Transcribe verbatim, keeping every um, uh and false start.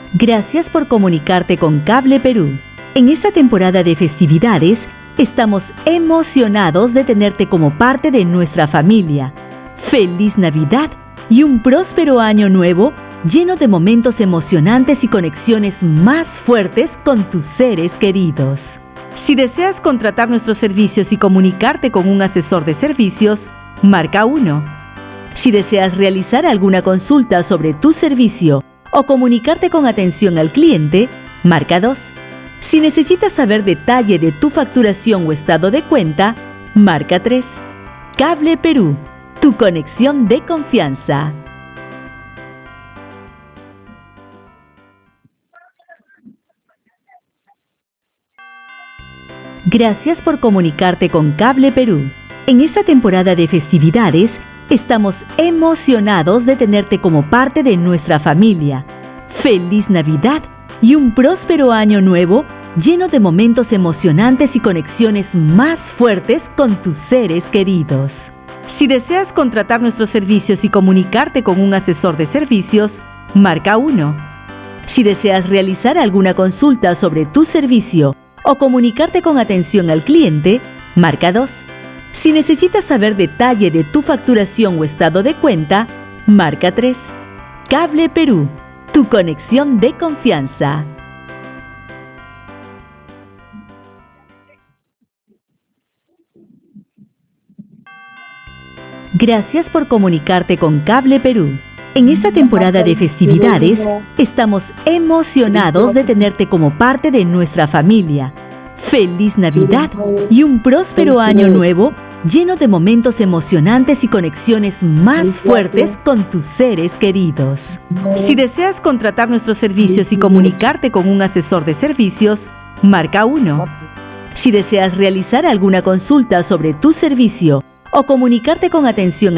Gracias por comunicarte con Cable Perú. En esta temporada de festividades, estamos emocionados de tenerte como parte de nuestra familia. ¡Feliz Navidad y un próspero año nuevo lleno de momentos emocionantes y conexiones más fuertes con tus seres queridos! Si deseas contratar nuestros servicios y comunicarte con un asesor de servicios, marca uno. Si deseas realizar alguna consulta sobre tu servicio o comunicarte con atención al cliente, marca dos. Si necesitas saber detalle de tu facturación o estado de cuenta, marca tres. Cable Perú, tu conexión de confianza. Gracias por comunicarte con Cable Perú. En esta temporada de festividades, estamos emocionados de tenerte como parte de nuestra familia. ¡Feliz Navidad y un próspero año nuevo lleno de momentos emocionantes y conexiones más fuertes con tus seres queridos! Si deseas contratar nuestros servicios y comunicarte con un asesor de servicios, marca uno. Si deseas realizar alguna consulta sobre tu servicio o comunicarte con atención al cliente, marca dos. Si necesitas saber detalle de tu facturación o estado de cuenta, marca tres. Cable Perú, tu conexión de confianza. Gracias por comunicarte con Cable Perú. En esta temporada de festividades, estamos emocionados de tenerte como parte de nuestra familia. ¡Feliz Navidad y un próspero año nuevo lleno de momentos emocionantes y conexiones más fuertes con tus seres queridos! Si deseas contratar nuestros servicios y comunicarte con un asesor de servicios, marca uno. Si deseas realizar alguna consulta sobre tu servicio o comunicarte con atención